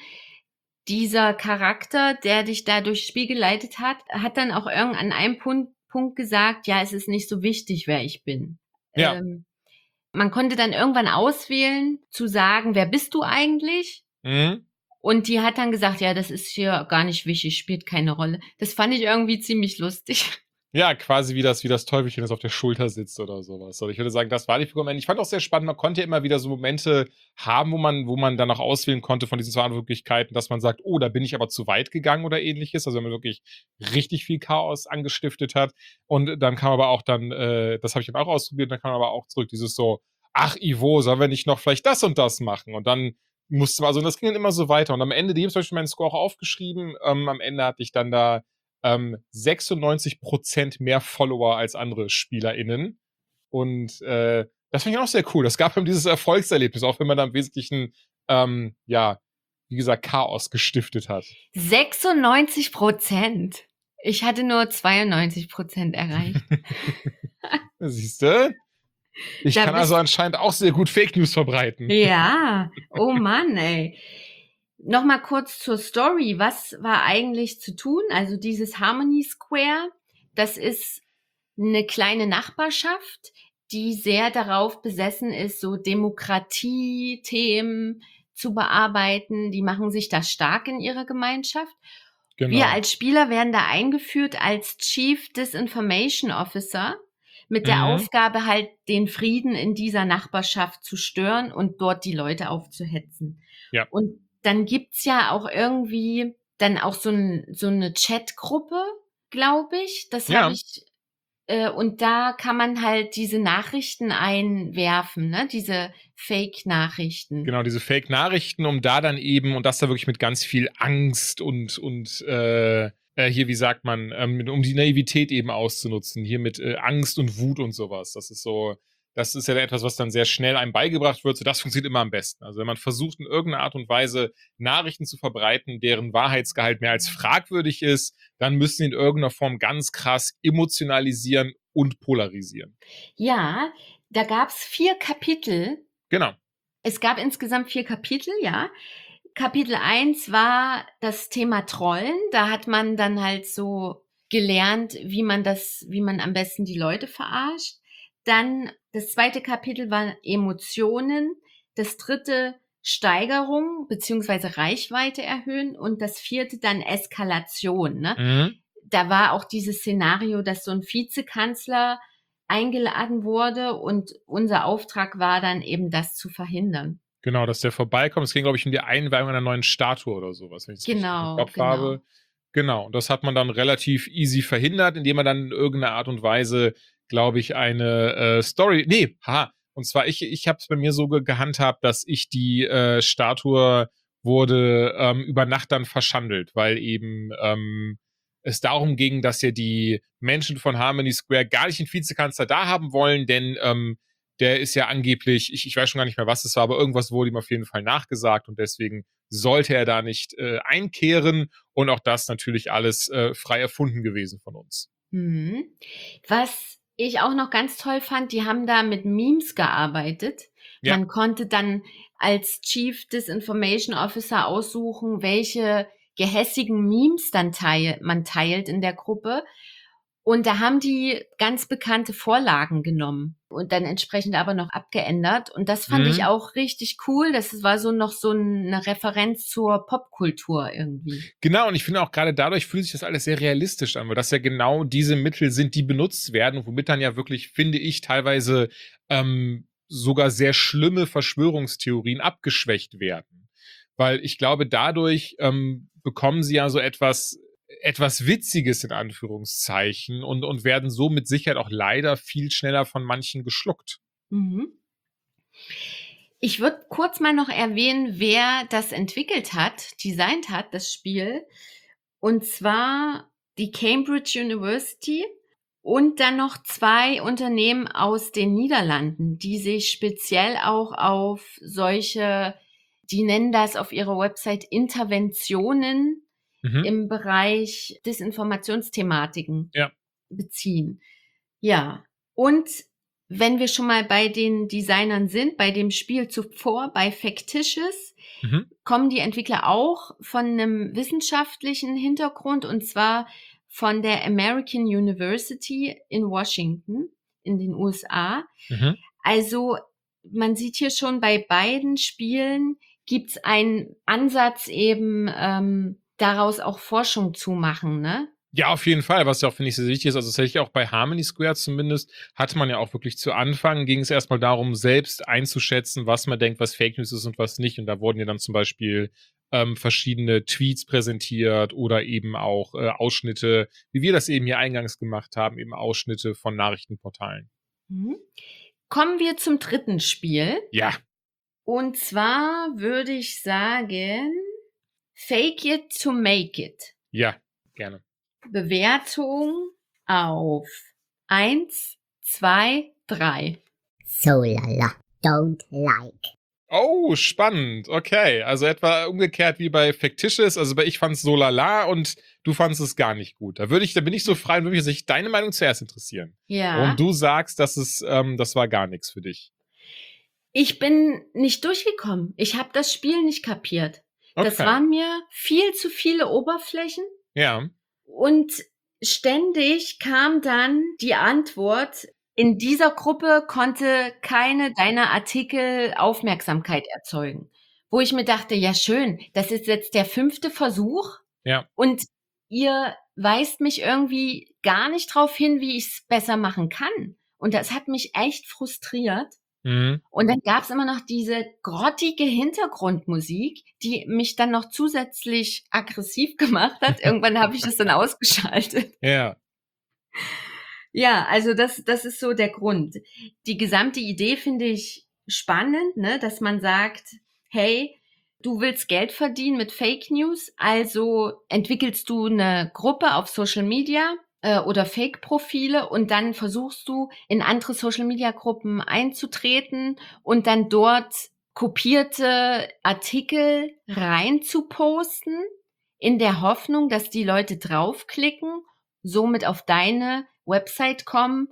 Dieser Charakter, der dich da durchs Spiel geleitet hat, hat dann auch irgend an einem Punkt, Punkt gesagt, ja, es ist nicht so wichtig, wer ich bin. Ja. Ähm, man konnte dann irgendwann auswählen, zu sagen, wer bist du eigentlich? mh. Und die hat dann gesagt, ja, das ist hier gar nicht wichtig, spielt keine Rolle. Das fand ich irgendwie ziemlich lustig. Ja, quasi wie das, wie das Teufelchen, das auf der Schulter sitzt oder sowas. Also ich würde sagen, das war die Figur am Ende. Ich fand auch sehr spannend, man konnte ja immer wieder so Momente haben, wo man, wo man dann auch auswählen konnte von diesen zwei Möglichkeiten, dass man sagt, oh, da bin ich aber zu weit gegangen oder ähnliches. Also wenn man wirklich richtig viel Chaos angestiftet hat. Und dann kam aber auch dann, äh, das habe ich dann auch ausprobiert, dann kam aber auch zurück dieses so, ach Ivo, sollen wir nicht noch vielleicht das und das machen? Und dann musste man, also das ging dann immer so weiter. Und am Ende, die haben zum Beispiel meinen Score auch aufgeschrieben, ähm, am Ende hatte ich dann da ähm, sechsundneunzig Prozent mehr Follower als andere SpielerInnen. Und äh, das fand ich auch sehr cool. Das gab ihm dieses Erfolgserlebnis, auch wenn man da im Wesentlichen, ähm, ja, wie gesagt, Chaos gestiftet hat. sechsundneunzig Prozent. Ich hatte nur zweiundneunzig Prozent erreicht. Siehst du? Ich Da kann bist- also anscheinend auch sehr gut Fake News verbreiten. Ja, oh Mann, ey. Nochmal kurz zur Story. Was war eigentlich zu tun? Also dieses Harmony Square, das ist eine kleine Nachbarschaft, die sehr darauf besessen ist, so Demokratie-Themen zu bearbeiten. Die machen sich da stark in ihrer Gemeinschaft. Genau. Wir als Spieler werden da eingeführt als Chief Disinformation Officer. mit der Mhm. Aufgabe halt, den Frieden in dieser Nachbarschaft zu stören und dort die Leute aufzuhetzen. Ja. Und dann gibt's ja auch irgendwie dann auch so, ein, so eine Chatgruppe, glaube ich. Das Ja. habe ich, äh, und da kann man halt diese Nachrichten einwerfen, ne? Diese Fake-Nachrichten. Genau, diese Fake-Nachrichten, um da dann eben, und das da wirklich mit ganz viel Angst und, und äh, äh, hier, wie sagt man, ähm, um die Naivität eben auszunutzen, hier mit äh, Angst und Wut und sowas. Das ist so, das ist ja etwas, was dann sehr schnell einem beigebracht wird. So, das funktioniert immer am besten. Also wenn man versucht, in irgendeiner Art und Weise Nachrichten zu verbreiten, deren Wahrheitsgehalt mehr als fragwürdig ist, dann müssen sie in irgendeiner Form ganz krass emotionalisieren und polarisieren. Ja, da gab's vier Kapitel. Genau. Es gab insgesamt vier Kapitel, ja. Kapitel eins war das Thema Trollen. Da hat man dann halt so gelernt, wie man das, wie man am besten die Leute verarscht. Dann das zweite Kapitel war Emotionen. Das dritte Steigerung beziehungsweise Reichweite erhöhen. Und das vierte dann Eskalation, ne? Mhm. Da war auch dieses Szenario, dass so ein Vizekanzler eingeladen wurde und unser Auftrag war dann eben, das zu verhindern. Genau, dass der vorbeikommt. Es ging, glaube ich, um die Einweihung einer neuen Statue oder sowas, wenn ich es richtig im Genau, Kopf genau. habe. Genau, und das hat man dann relativ easy verhindert, indem man dann in irgendeiner Art und Weise, glaube ich, eine äh, Story, nee, haha, und zwar ich, ich habe es bei mir so ge gehandhabt, dass ich die äh, Statue wurde ähm, über Nacht dann verschandelt, weil eben ähm, es darum ging, dass ja die Menschen von Harmony Square gar nicht den Vizekanzler da haben wollen, denn ähm, der ist ja angeblich, ich, ich weiß schon gar nicht mehr, was es war, aber irgendwas wurde ihm auf jeden Fall nachgesagt und deswegen sollte er da nicht äh, einkehren und auch das natürlich alles äh, frei erfunden gewesen von uns. Mhm. Was ich auch noch ganz toll fand, die haben da mit Memes gearbeitet. Ja. Man konnte dann als Chief Disinformation Officer aussuchen, welche gehässigen Memes dann teil, man teilt in der Gruppe. Und da haben die ganz bekannte Vorlagen genommen und dann entsprechend aber noch abgeändert. Und das fand Mhm. ich auch richtig cool. Das war so noch so eine Referenz zur Popkultur irgendwie. Genau, und ich finde auch gerade dadurch fühlt sich das alles sehr realistisch an, weil das ja genau diese Mittel sind, die benutzt werden, womit dann ja wirklich, finde ich, teilweise ähm, sogar sehr schlimme Verschwörungstheorien abgeschwächt werden. Weil ich glaube, dadurch ähm, bekommen sie ja so etwas etwas Witziges in Anführungszeichen und, und werden so mit Sicherheit auch leider viel schneller von manchen geschluckt. Mhm. Ich würde kurz mal noch erwähnen, wer das entwickelt hat, designt hat, das Spiel. Und zwar die Cambridge University und dann noch zwei Unternehmen aus den Niederlanden, die sich speziell auch auf solche, die nennen das auf ihrer Website Interventionen Mhm. im Bereich Desinformationsthematiken Ja. beziehen. Ja, und wenn wir schon mal bei den Designern sind, bei dem Spiel zuvor, bei Factitious, Mhm. kommen die Entwickler auch von einem wissenschaftlichen Hintergrund und zwar von der American University in Washington in den U S A. Mhm. Also man sieht hier schon, bei beiden Spielen gibt's einen Ansatz eben, ähm, daraus auch Forschung zu machen, ne? Ja, auf jeden Fall, was ja auch, finde ich, sehr wichtig ist. Also tatsächlich auch bei Harmony Square zumindest hatte man ja auch wirklich zu Anfang, ging es erstmal darum, selbst einzuschätzen, was man denkt, was Fake News ist und was nicht. Und da wurden ja dann zum Beispiel ähm, verschiedene Tweets präsentiert oder eben auch äh, Ausschnitte, wie wir das eben hier eingangs gemacht haben, eben Ausschnitte von Nachrichtenportalen. Mhm. Kommen wir zum dritten Spiel. Ja. Und zwar würde ich sagen, Fake It to Make It. Ja, gerne. Bewertung auf eins, zwei, drei. So lala. Don't like. Oh, spannend. Okay, also etwa umgekehrt wie bei Factitious. Also bei ich fand's so lala und du fandst es gar nicht gut. Da würde ich, da bin ich so frei und würde mich sich deine Meinung zuerst interessieren. Ja. Warum du sagst, dass es, ähm, das war gar nichts für dich. Ich bin nicht durchgekommen. Ich habe das Spiel nicht kapiert. Okay. Das waren mir viel zu viele Oberflächen. Ja. Und ständig kam dann die Antwort, in dieser Gruppe konnte keine deiner Artikel Aufmerksamkeit erzeugen. Wo ich mir dachte, ja schön, das ist jetzt der fünfte Versuch. Ja. Und ihr weist mich irgendwie gar nicht drauf hin, wie ich es besser machen kann. Und das hat mich echt frustriert. Mhm. Und dann gab's immer noch diese grottige Hintergrundmusik, die mich dann noch zusätzlich aggressiv gemacht hat. Irgendwann habe ich das dann ausgeschaltet. Ja. Ja, also das, das ist so der Grund. Die gesamte Idee finde ich spannend, ne, dass man sagt, hey, du willst Geld verdienen mit Fake News, also entwickelst du eine Gruppe auf Social Media äh, oder Fake-Profile und dann versuchst du in andere Social Media Gruppen einzutreten und dann dort kopierte Artikel rein zu posten, in der Hoffnung, dass die Leute draufklicken, somit auf deine Website kommen,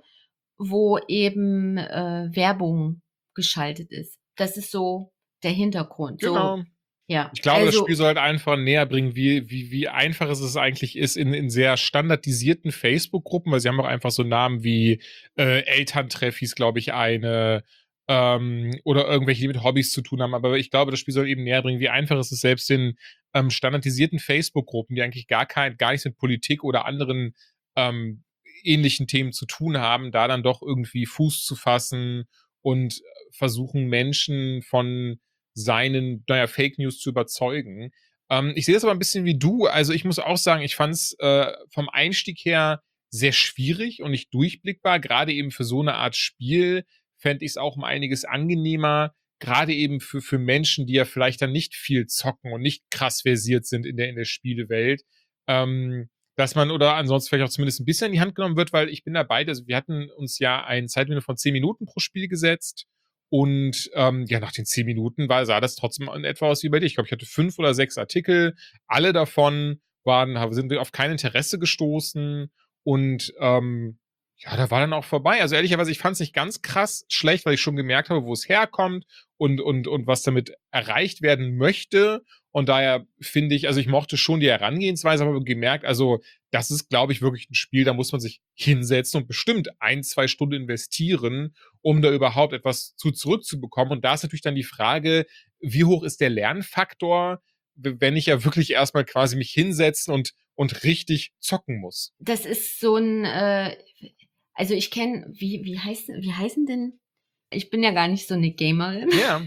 wo eben äh, Werbung geschaltet ist. Das ist so der Hintergrund. Genau. So, ja. Ich glaube, das also, Spiel soll halt einfach näher bringen, wie, wie, wie einfach es es eigentlich ist in, in sehr standardisierten Facebook-Gruppen, weil sie haben auch einfach so Namen wie äh, Elterntreff hieß, glaube ich, eine ähm, oder irgendwelche, die mit Hobbys zu tun haben. Aber ich glaube, das Spiel soll eben näher bringen, wie einfach es ist, selbst in ähm, standardisierten Facebook-Gruppen, die eigentlich gar kein, gar nichts mit Politik oder anderen ähm, ähnlichen Themen zu tun haben, da dann doch irgendwie Fuß zu fassen und versuchen, Menschen von seinen, naja, Fake News zu überzeugen. Ähm, ich sehe das aber ein bisschen wie du. Also ich muss auch sagen, ich fand es äh, vom Einstieg her sehr schwierig und nicht durchblickbar. Gerade eben für so eine Art Spiel fände ich es auch um einiges angenehmer. Gerade eben für, für Menschen, die ja vielleicht dann nicht viel zocken und nicht krass versiert sind in der, in der Spielewelt. Ähm, dass man oder ansonsten vielleicht auch zumindest ein bisschen in die Hand genommen wird, weil ich bin dabei, also wir hatten uns ja ein Zeitlimit von zehn Minuten pro Spiel gesetzt. Und ähm, ja, nach den zehn Minuten war, sah das trotzdem in etwa aus wie bei dir. Ich glaube, ich hatte fünf oder sechs Artikel. Alle davon waren, sind auf kein Interesse gestoßen. Und ähm, ja, da war dann auch vorbei. Also ehrlicherweise, ich fand es nicht ganz krass schlecht, weil ich schon gemerkt habe, wo es herkommt und, und, und was damit erreicht werden möchte. Und daher finde ich, also ich mochte schon die Herangehensweise, aber gemerkt, also das ist, glaube ich, wirklich ein Spiel, da muss man sich hinsetzen und bestimmt ein, zwei Stunden investieren, um da überhaupt etwas zu zurückzubekommen. Und da ist natürlich dann die Frage, wie hoch ist der Lernfaktor, wenn ich ja wirklich erstmal quasi mich hinsetzen und, und richtig zocken muss. das ist so ein, äh, also ich kenne, wie, wie heißt, wie heißen denn, ich bin ja gar nicht so eine Gamerin, Ja.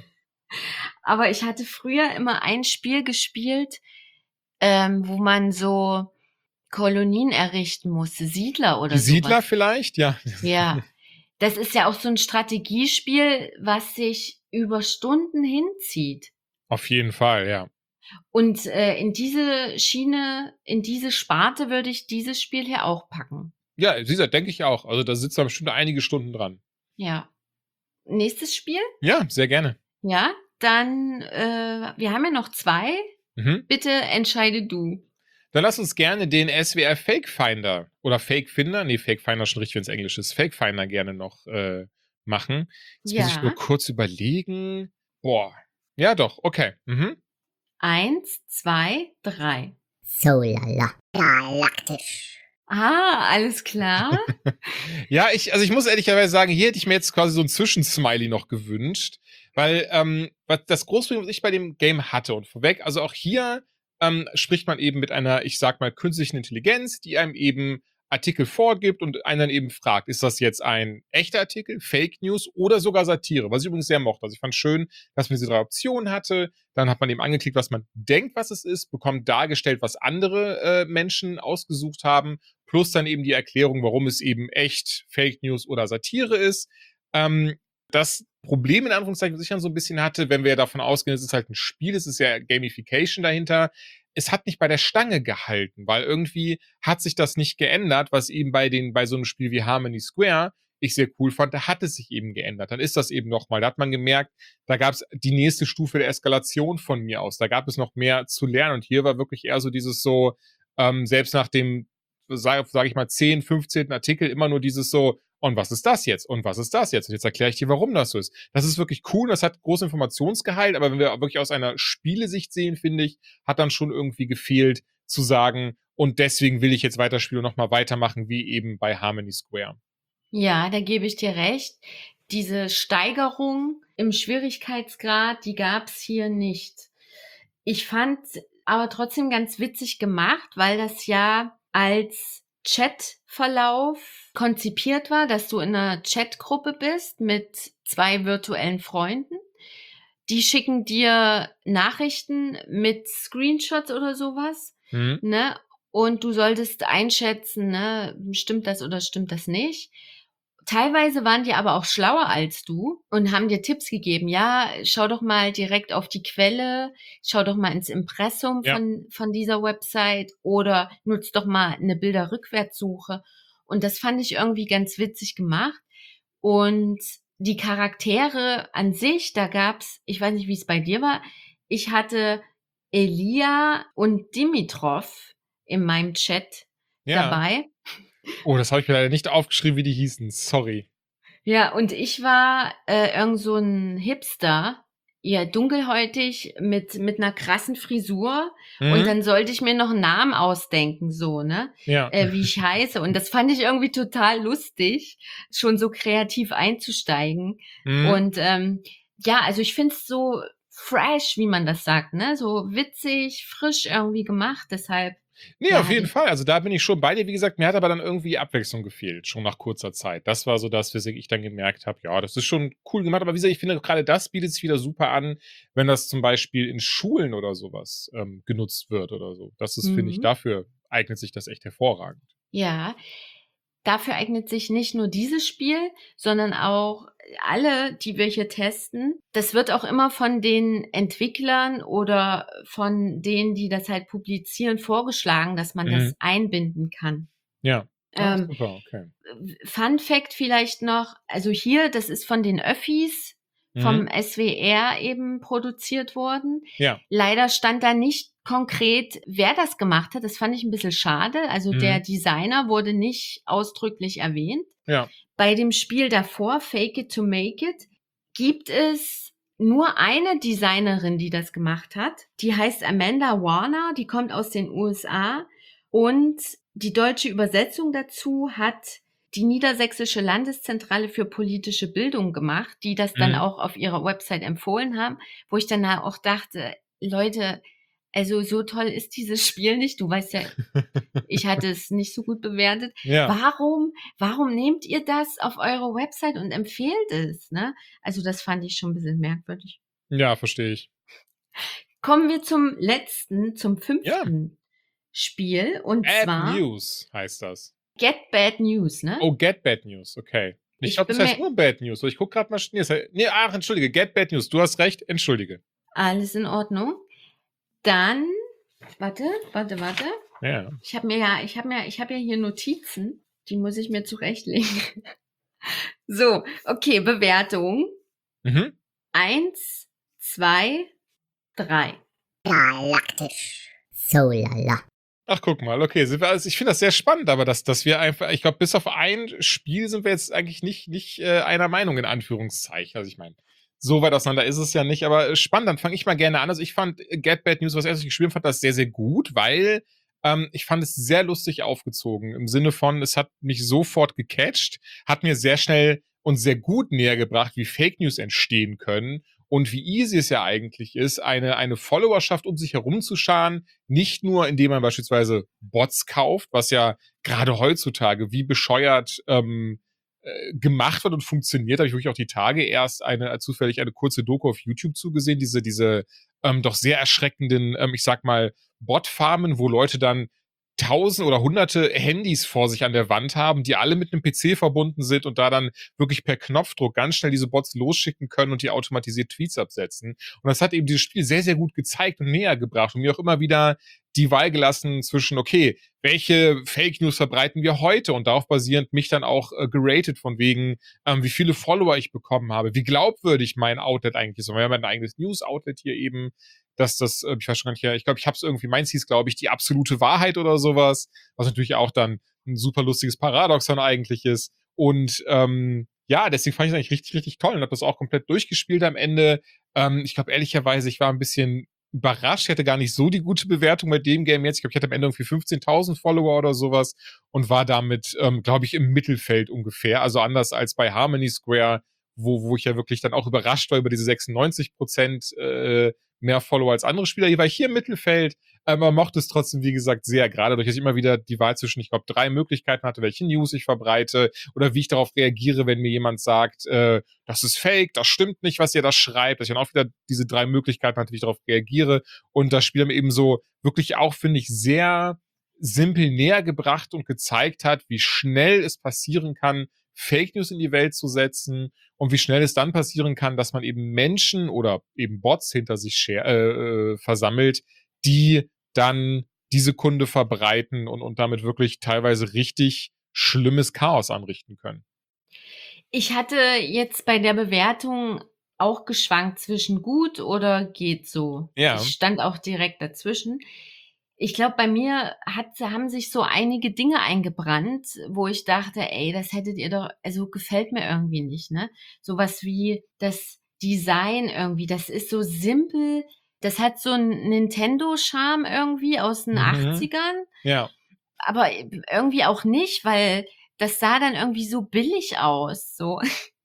aber ich hatte früher immer ein Spiel gespielt, ähm, wo man so Kolonien errichten musste, Siedler oder Die Siedler sowas. vielleicht, ja. Ja, das ist ja auch so ein Strategiespiel, was sich über Stunden hinzieht. Auf jeden Fall, ja. Und äh, in diese Schiene, in diese Sparte würde ich dieses Spiel hier auch packen. Ja, siehst du, denke ich auch. Also da sitzen bestimmt einige Stunden dran. Ja. Nächstes Spiel? Ja, sehr gerne. Ja, dann, äh, wir haben ja noch zwei. Mhm. Bitte entscheide du. Dann lass uns gerne den S W R Fake Finder oder Fake Finder, nee, Fake Finder schon richtig, wenn es Englisch ist, Fake Finder gerne noch äh, machen. Jetzt muss ich nur Ja. kurz überlegen. Boah. Ja, doch, okay. Mhm. Eins, zwei, drei. So lala. Galaktisch. Ah, alles klar. Ja, ich, also ich muss ehrlicherweise sagen, hier hätte ich mir jetzt quasi so ein Zwischensmiley noch gewünscht, weil ähm, was das große Problem, was ich bei dem Game hatte und vorweg, also auch hier ähm, spricht man eben mit einer, ich sag mal, künstlichen Intelligenz, die einem eben Artikel vorgibt und einen dann eben fragt, ist das jetzt ein echter Artikel, Fake News oder sogar Satire, was ich übrigens sehr mochte. Also ich fand schön, dass man diese drei Optionen hatte, dann hat man eben angeklickt, was man denkt, was es ist, bekommt dargestellt, was andere äh, Menschen ausgesucht haben, plus dann eben die Erklärung, warum es eben echt Fake News oder Satire ist. Ähm, das Problem in Anführungszeichen, was ich dann so ein bisschen hatte, wenn wir ja davon ausgehen, es ist halt ein Spiel, es ist ja Gamification dahinter, es hat nicht bei der Stange gehalten, weil irgendwie hat sich das nicht geändert, was eben bei den, bei so einem Spiel wie Harmony Square ich sehr cool fand, da hat es sich eben geändert. Dann ist das eben nochmal, da hat man gemerkt, da gab es die nächste Stufe der Eskalation von mir aus, da gab es noch mehr zu lernen und hier war wirklich eher so dieses so, ähm, selbst nach dem, sage sag ich mal, zehn, fünfzehnten Artikel immer nur dieses so, und was ist das jetzt? Und was ist das jetzt? Und jetzt erkläre ich dir, warum das so ist. Das ist wirklich cool, das hat großen Informationsgehalt, aber wenn wir wirklich aus einer Spielesicht sehen, finde ich, hat dann schon irgendwie gefehlt zu sagen, und deswegen will ich jetzt weiterspielen und nochmal weitermachen, wie eben bei Harmony Square. Ja, da gebe ich dir recht. Diese Steigerung im Schwierigkeitsgrad, die gab's hier nicht. Ich fand aber trotzdem ganz witzig gemacht, weil das ja als Chatverlauf konzipiert war, dass du in einer Chatgruppe bist mit zwei virtuellen Freunden. Die schicken dir Nachrichten mit Screenshots oder sowas, Mhm. ne? Und du solltest einschätzen, ne, stimmt das oder stimmt das nicht? Teilweise waren die aber auch schlauer als du und haben dir Tipps gegeben. Ja, schau doch mal direkt auf die Quelle, schau doch mal ins Impressum Ja. von, von dieser Website oder nutz doch mal eine Bilderrückwärtssuche. Und das fand ich irgendwie ganz witzig gemacht. Und die Charaktere an sich, da gab's, ich weiß nicht, wie es bei dir war, ich hatte Elia und Dimitrov in meinem Chat Ja. dabei. Oh, das habe ich mir leider nicht aufgeschrieben, wie die hießen. Sorry. Ja, und ich war äh, irgend so ein Hipster, ja, dunkelhäutig mit mit einer krassen Frisur Mhm. und dann sollte ich mir noch einen Namen ausdenken, so, ne, Ja. äh, wie ich heiße. Und das fand ich irgendwie total lustig, schon so kreativ einzusteigen. Mhm. Und ähm, ja, also ich find's so fresh, wie man das sagt, ne, so witzig, frisch irgendwie gemacht. Deshalb, Nee, ja, auf jeden die, Fall. Also da bin ich schon bei dir. Wie gesagt, mir hat aber dann irgendwie Abwechslung gefehlt, schon nach kurzer Zeit. Das war so das, was ich dann gemerkt habe, ja, das ist schon cool gemacht. Aber wie gesagt, ich finde gerade das bietet sich wieder super an, wenn das zum Beispiel in Schulen oder sowas ähm, genutzt wird oder so. Das ist, finde ich, mhm. dafür eignet sich das echt hervorragend. Ja, dafür eignet sich nicht nur dieses Spiel, sondern auch alle, die wir hier testen. Das wird auch immer von den Entwicklern oder von denen, die das halt publizieren, vorgeschlagen, dass man Mhm. das einbinden kann. Ja. Ah, Ähm, super, okay. Fun Fact vielleicht noch, also hier, das ist von den Öffis vom Mhm. S W R eben produziert worden. Ja. Leider stand da nicht konkret, wer das gemacht hat. Das fand ich ein bisschen schade. Also der Mhm. Designer wurde nicht ausdrücklich erwähnt. Ja. Bei dem Spiel davor, Fake It to Make It, gibt es nur eine Designerin, die das gemacht hat. Die heißt Amanda Warner, die kommt aus den U S A und die deutsche Übersetzung dazu hat die Niedersächsische Landeszentrale für politische Bildung gemacht, die das dann Mhm. auch auf ihrer Website empfohlen haben, wo ich dann auch dachte, Leute, also so toll ist dieses Spiel nicht. Du weißt ja, ich hatte es nicht so gut bewertet. Ja. Warum, warum nehmt ihr das auf eure Website und empfehlt es? Ne? Also das fand ich schon ein bisschen merkwürdig. Ja, verstehe ich. Kommen wir zum letzten, zum Ja. fünften Spiel und Bad zwar News heißt das. Get Bad News, ne? Oh, Get Bad News, okay. Ich Ich glaube, das bin heißt mir- nur Bad News. So, ich gucke gerade mal. Nee, das heißt, nee, ach, entschuldige, Get Bad News. Du hast recht, entschuldige. Alles in Ordnung. Dann, warte, warte, warte. Ja. Ich habe mir ja, ich habe mir, ich habe ja hier Notizen, die muss ich mir zurechtlegen. So, okay, Bewertung. Mhm. Eins, zwei, drei. Galaktisch. So lala. Ach, guck mal, okay. Sind wir, also ich finde das sehr spannend, aber dass, dass wir einfach, ich glaube, bis auf ein Spiel sind wir jetzt eigentlich nicht, nicht äh, einer Meinung, in Anführungszeichen. Also ich meine, so weit auseinander ist es ja nicht, aber spannend, dann fange ich mal gerne an. Also ich fand Get Bad News, was erstes ich gespielt habe, fand das sehr, sehr gut, weil ähm, ich fand es sehr lustig aufgezogen. Im Sinne von, es hat mich sofort gecatcht, hat mir sehr schnell und sehr gut näher gebracht, wie Fake News entstehen können und wie easy es ja eigentlich ist, eine, eine Followerschaft um sich herum zu scharen, nicht nur indem man beispielsweise Bots kauft, was ja gerade heutzutage wie bescheuert ähm, äh, gemacht wird und funktioniert, habe ich wirklich auch die Tage erst eine äh, zufällig eine kurze Doku auf YouTube zugesehen, diese, diese ähm, doch sehr erschreckenden, ähm, ich sag mal, Bot-Farmen, wo Leute dann tausend oder hunderte Handys vor sich an der Wand haben, die alle mit einem P C verbunden sind und da dann wirklich per Knopfdruck ganz schnell diese Bots losschicken können und die automatisiert Tweets absetzen. Und das hat eben dieses Spiel sehr, sehr gut gezeigt und näher gebracht und mir auch immer wieder die Wahl gelassen zwischen, okay, welche Fake News verbreiten wir heute? Und darauf basierend mich dann auch äh, geratet von wegen, ähm, wie viele Follower ich bekommen habe, wie glaubwürdig mein Outlet eigentlich ist. Und wir haben ein eigenes News-Outlet hier eben, dass das, äh, ich weiß schon gar nicht, ich glaube, ich habe es irgendwie, meins hieß, glaube ich, die absolute Wahrheit oder sowas, was natürlich auch dann ein super lustiges Paradoxon eigentlich ist. Und ähm, ja, deswegen fand ich es eigentlich richtig, richtig toll und habe das auch komplett durchgespielt am Ende. Ähm, ich glaube, ehrlicherweise, ich war ein bisschen überrascht. Ich hatte gar nicht so die gute Bewertung bei dem Game jetzt. Ich glaube, ich hatte am Ende irgendwie fünfzehntausend Follower oder sowas und war damit, ähm, glaube ich, im Mittelfeld ungefähr. Also anders als bei Harmony Square, wo, wo ich ja wirklich dann auch überrascht war über diese sechsundneunzig Prozent äh, mehr Follower als andere Spieler. Hier war ich hier im Mittelfeld, aber man mochte es trotzdem, wie gesagt, sehr. Gerade dadurch, dass ich immer wieder die Wahl zwischen, ich glaube, drei Möglichkeiten hatte, welche News ich verbreite oder wie ich darauf reagiere, wenn mir jemand sagt, äh, das ist fake, das stimmt nicht, was ihr da schreibt. Dass ich dann auch wieder diese drei Möglichkeiten hatte, wie ich darauf reagiere. Und das Spiel mir eben so wirklich auch, finde ich, sehr simpel näher gebracht und gezeigt hat, wie schnell es passieren kann, Fake News in die Welt zu setzen und wie schnell es dann passieren kann, dass man eben Menschen oder eben Bots hinter sich share, äh, äh, versammelt, die dann diese Kunde verbreiten und, und damit wirklich teilweise richtig schlimmes Chaos anrichten können. Ich hatte jetzt bei der Bewertung auch geschwankt zwischen gut oder geht so. Ja. Ich stand auch direkt dazwischen. Ich glaube, bei mir hat, haben sich so einige Dinge eingebrannt, wo ich dachte, ey, das hättet ihr doch, also gefällt mir irgendwie nicht, ne? Sowas wie das Design irgendwie, das ist so simpel, das hat so einen Nintendo-Charme irgendwie aus den Mhm. achtzigern, Ja. aber irgendwie auch nicht, weil das sah dann irgendwie so billig aus, so,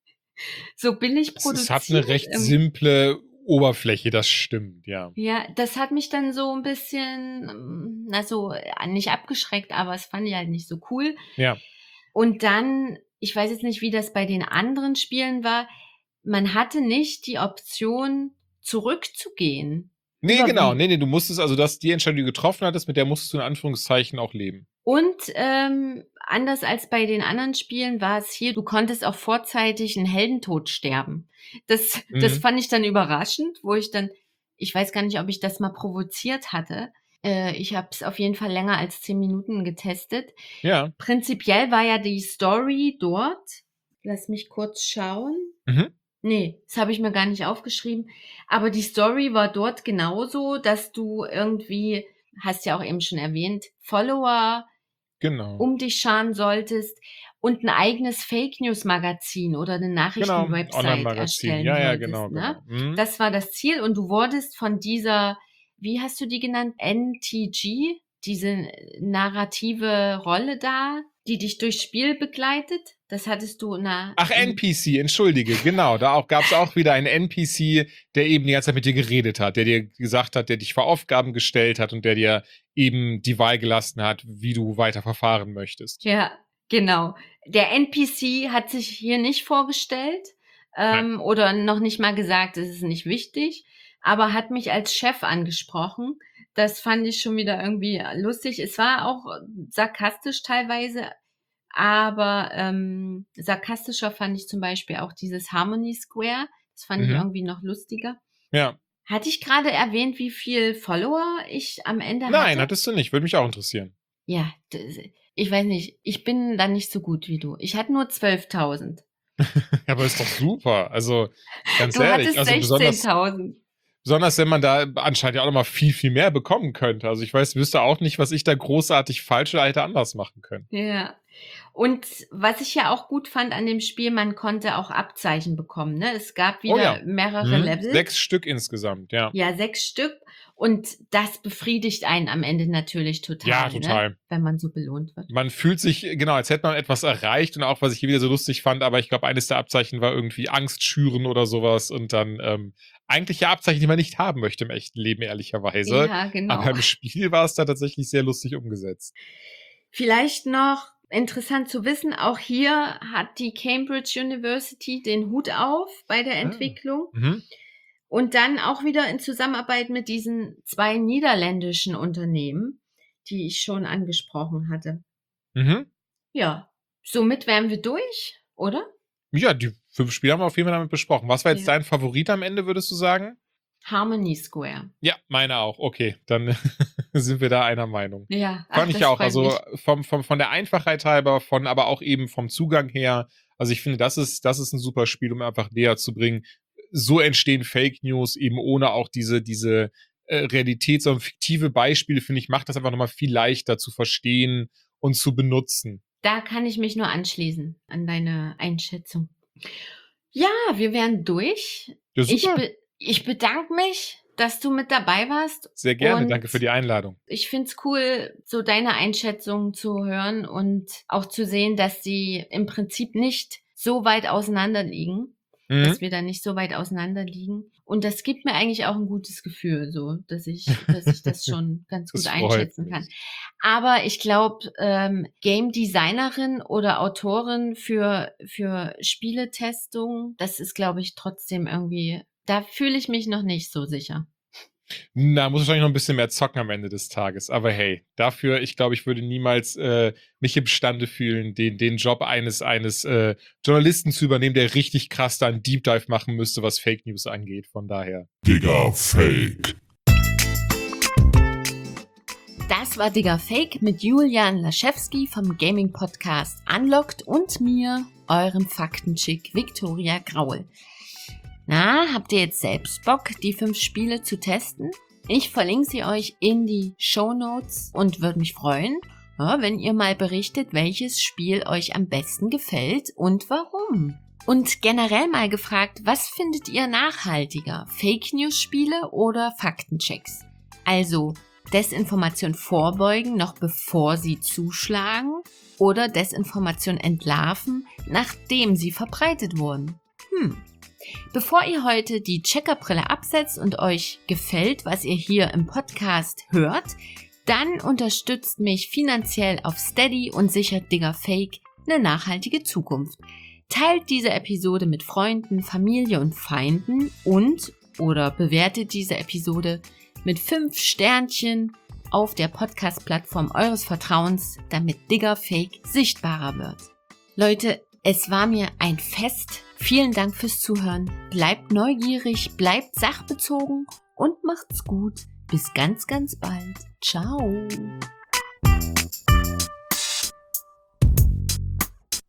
so billig Es, produziert. es hat eine recht irgendwie. simple Oberfläche, das stimmt, ja. Ja, das hat mich dann so ein bisschen, ähm, na so, äh, nicht abgeschreckt, aber es fand ich halt nicht so cool. Ja. Und dann, ich weiß jetzt nicht, wie das bei den anderen Spielen war, man hatte nicht die Option, zurückzugehen. Nee, Über genau. wie- Nee, nee, du musstest, also das, die Entscheidung, die du getroffen hattest, mit der musstest du in Anführungszeichen auch leben. Und ähm, anders als bei den anderen Spielen war es hier, du konntest auch vorzeitig einen Heldentod sterben. Das, das Mhm. fand ich dann überraschend, wo ich dann, ich weiß gar nicht, ob ich das mal provoziert hatte. Äh, ich habe es auf jeden Fall länger als zehn Minuten getestet. Ja. Prinzipiell war ja die Story dort. Lass mich kurz schauen. Mhm. Nee, das habe ich mir gar nicht aufgeschrieben. Aber die Story war dort genauso, dass du irgendwie, hast ja auch eben schon erwähnt, Follower Genau. um dich scharen solltest und ein eigenes Fake-News-Magazin oder eine Genau. Nachrichtenwebsite Online-Magazin. erstellen Ja, ja, solltest. genau, Ne? genau. Mhm. Das war das Ziel und du wurdest von dieser, wie hast du die genannt? N T G, diese narrative Rolle da, die dich durchs Spiel begleitet. Das hattest du in einer... Ach, in- N P C, entschuldige, genau. Da auch, gab es auch wieder einen N P C, der eben die ganze Zeit mit dir geredet hat, der dir gesagt hat, der dich vor Aufgaben gestellt hat und der dir eben die Wahl gelassen hat, wie du weiter verfahren möchtest. Ja, genau. Der N P C hat sich hier nicht vorgestellt ähm, oder noch nicht mal gesagt, es ist nicht wichtig, aber hat mich als Chef angesprochen. Das fand ich schon wieder irgendwie lustig. Es war auch sarkastisch teilweise, aber ähm, sarkastischer fand ich zum Beispiel auch dieses Harmony Square. Das fand ich Mhm. irgendwie noch lustiger. Ja. Hatte ich gerade erwähnt, wie viel Follower ich am Ende hatte? Nein, hattest du nicht. Würde mich auch interessieren. Ja, das, ich weiß nicht, ich bin da nicht so gut wie du. Ich hatte nur zwölftausend. Aber ist doch super. Also, ganz Du ehrlich, hattest also besonders, sechzehntausend. besonders wenn man da anscheinend ja auch noch mal viel, viel mehr bekommen könnte. Also ich weiß, wüsste auch nicht, was ich da großartig falsch oder hätte anders machen können. Ja. Und was ich ja auch gut fand an dem Spiel, man konnte auch Abzeichen bekommen. Ne? Es gab wieder Oh ja. mehrere Mhm. Level. Sechs Stück insgesamt, ja. Ja, sechs Stück. Und das befriedigt einen am Ende natürlich total, Ja, total. Ne? Wenn man so belohnt wird. Man fühlt sich, genau, als hätte man etwas erreicht und auch, was ich hier wieder so lustig fand, aber ich glaube, eines der Abzeichen war irgendwie Angst schüren oder sowas und dann ähm, eigentlich ja Abzeichen, die man nicht haben möchte im echten Leben, ehrlicherweise. Ja, genau. Aber im Spiel war es da tatsächlich sehr lustig umgesetzt. Vielleicht noch interessant zu wissen, auch hier hat die Cambridge University den Hut auf bei der Entwicklung. Mhm. Und dann auch wieder in Zusammenarbeit mit diesen zwei niederländischen Unternehmen, die ich schon angesprochen hatte. Mhm. Ja, somit wären wir durch, oder? Ja, die fünf Spiele haben wir auf jeden Fall damit besprochen. Was war jetzt Ja. dein Favorit am Ende, würdest du sagen? Harmony Square. Ja, meine auch. Okay, dann sind wir da einer Meinung. Ja, ach, Fand ich das ja auch. freut Also mich. vom, vom, von der Einfachheit halber, von aber auch eben vom Zugang her. Also ich finde, das ist, das ist ein super Spiel, um einfach näher zu bringen. So entstehen Fake News eben ohne auch diese, diese äh, Realität, sondern fiktive Beispiele, finde ich, macht das einfach nochmal viel leichter zu verstehen und zu benutzen. Da kann ich mich nur anschließen an deine Einschätzung. Ja, wir wären durch. Ja, Ich, super. be ich bedanke mich, dass du mit dabei warst. Sehr gerne. Und Danke für die Einladung. ich find's cool, so deine Einschätzung zu hören und auch zu sehen, dass sie im Prinzip nicht so weit auseinander liegen. Mhm. dass wir da nicht so weit auseinander liegen. Und das gibt mir eigentlich auch ein gutes Gefühl, so, dass ich, dass ich das schon ganz gut Das freut einschätzen mich. kann. Aber ich glaube, ähm, Game Designerin oder Autorin für, für Spieletestung, das ist, glaube ich, trotzdem irgendwie, da fühle ich mich noch nicht so sicher. Na, muss wahrscheinlich noch ein bisschen mehr zocken am Ende des Tages. Aber hey, dafür, ich glaube, ich würde niemals äh, mich imstande fühlen, den, den Job eines, eines äh, Journalisten zu übernehmen, der richtig krass da einen Deep Dive machen müsste, was Fake News angeht. Von daher. Digga Fake. Das war Digga Fake mit Julian Laschewski vom Gaming-Podcast Unlocked und mir, eurem Faktenchick Viktoria Graul. Na, habt ihr jetzt selbst Bock, die fünf Spiele zu testen? Ich verlinke sie euch in die Shownotes und würde mich freuen, ja, wenn ihr mal berichtet, welches Spiel euch am besten gefällt und warum. Und generell mal gefragt, was findet ihr nachhaltiger? Fake-News-Spiele oder Faktenchecks? Also Desinformation vorbeugen, noch bevor sie zuschlagen, oder Desinformation entlarven, nachdem sie verbreitet wurden? Hm. Bevor ihr heute die Checkerbrille absetzt und euch gefällt, was ihr hier im Podcast hört, dann unterstützt mich finanziell auf Steady und sichert Digga Fake eine nachhaltige Zukunft. Teilt diese Episode mit Freunden, Familie und Feinden und oder bewertet diese Episode mit fünf Sternchen auf der Podcast-Plattform eures Vertrauens, damit Digga Fake sichtbarer wird. Leute, es war mir ein Fest. Vielen Dank fürs Zuhören. Bleibt neugierig, bleibt sachbezogen und macht's gut. Bis ganz, ganz bald. Ciao.